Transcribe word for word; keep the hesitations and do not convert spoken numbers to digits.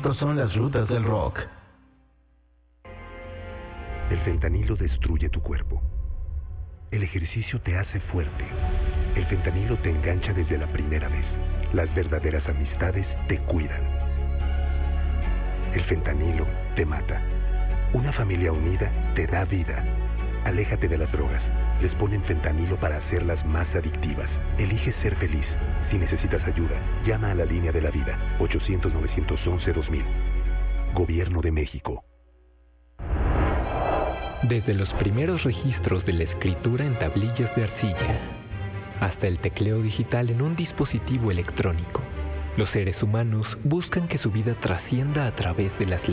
Estos son las rutas del rock. El fentanilo destruye tu cuerpo. El ejercicio te hace fuerte. El fentanilo te engancha desde la primera vez. Las verdaderas amistades te cuidan. El fentanilo te mata. Una familia unida te da vida. Aléjate de las drogas. Les ponen fentanilo para hacerlas más adictivas. Elige ser feliz. Si necesitas ayuda, llama a la línea de la vida. ochocientos, nueve once, dos mil. Gobierno de México. Desde los primeros registros de la escritura en tablillas de arcilla hasta el tecleo digital en un dispositivo electrónico, los seres humanos buscan que su vida trascienda a través de las